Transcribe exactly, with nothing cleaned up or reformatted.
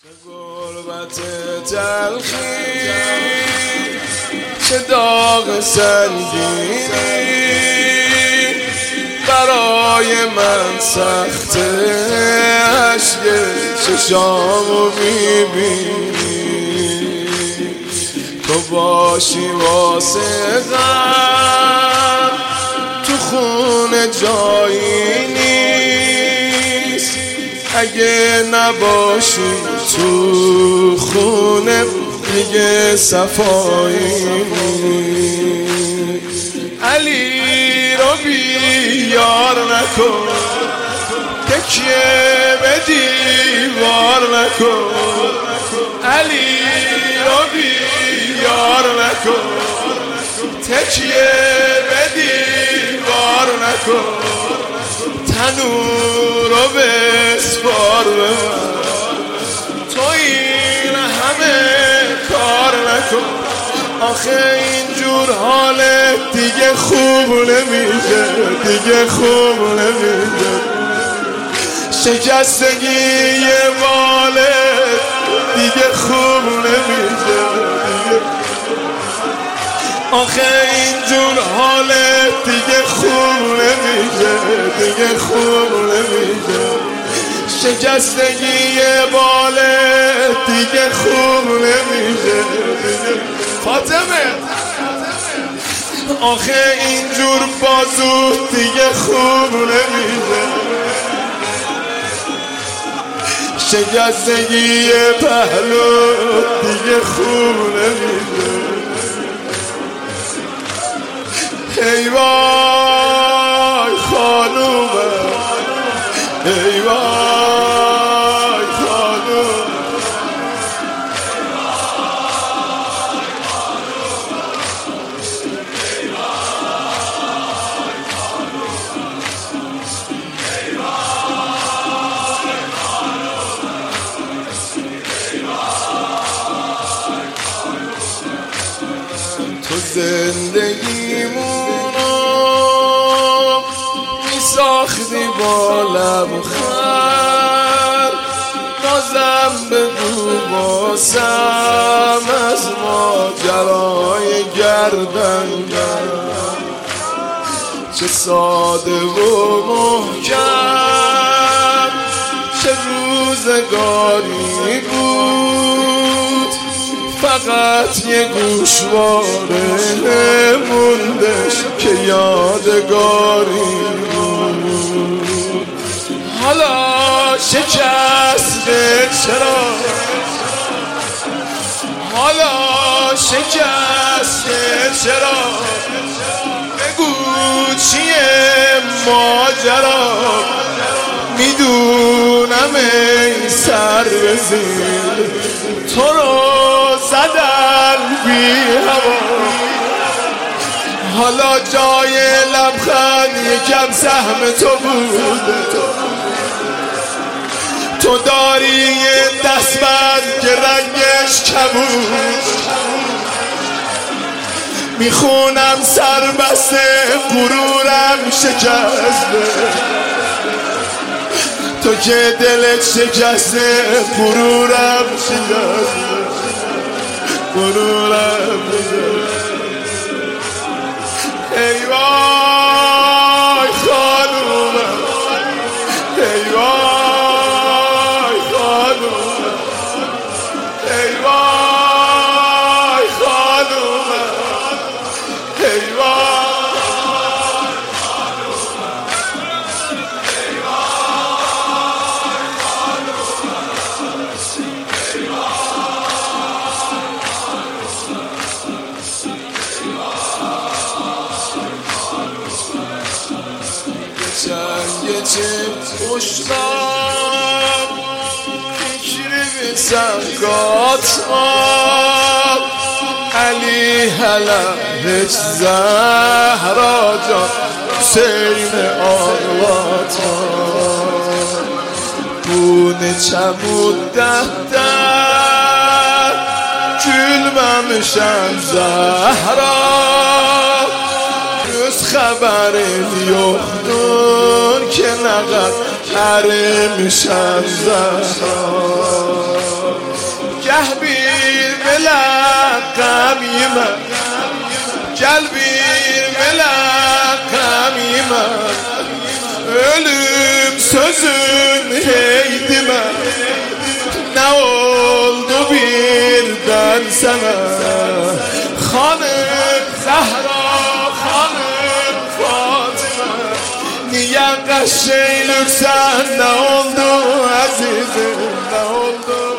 غربت تلخی چه داغ سنگینی برای من سخته، اشک چشامو میبینی تو باشی واسه غم تو خونه جایی نیست، اگه نباشی تو خونه دیگه صفایی نیست. علی رو بیار نکن، تکیه به دیوار نکن، علی رو بیار نکن، تکیه به دیوار نکن، تنور رو بسپار به من، تو این همه کار نکن. آخه اینجور حالت دیگه خوب نمیشه، دیگه خوب نمیشه، شکستگی بالت دیگه خوب نمیشه. آخه اینجور حالت دیگه خوب نمیشه، دیگه خوب نمیشه، شکستگی بالت دیگه خوب نمیشه. فاطمه آخه اینجور بازو دیگه خوب نمیشه، شکستگی پهلو دیگه خوب نمیشه. ای وای خانومه، ای وای خانومه، تو زندگیمونو می ساختی با لبخند، بازم بگو باسم از ماجرای گردن چه ساده و محکم، چه روزگاری بود، فقط یه گوشواره موندش که یادگاری بود. حالا شکسته چرا، حالا شکسته چرا، بگو چیه ماجرا، میدونم ای سر بزیر تو رو زدن بی هوا، حالا جای لبخند یکم سهم تو بود، تو داری یه دستبند که رنگش کبود، میخونم سر بسته غرورم شکسته، تو که دلت شکسته غرورم شکسته، غرورم شکسته. ای وای خانومه، ای وای خانومه، ای وای خانومه، ای وای خانومه، ای وای چنگ چه خوشم فکر به سنگات ما، علی حلمش زهرا جان حسین آقات ما، بونه چمود ده ده گülmemişem زهرا، روز خبرت یختون که نقد حریمشم زهرا. bir melakam iman Gel bir melakam iman Ölüm sözün heydime Ne oldu birden sana Hanım Zahra, hanım Fatıma Niye kaş eylürsen ne oldu azizim ne oldu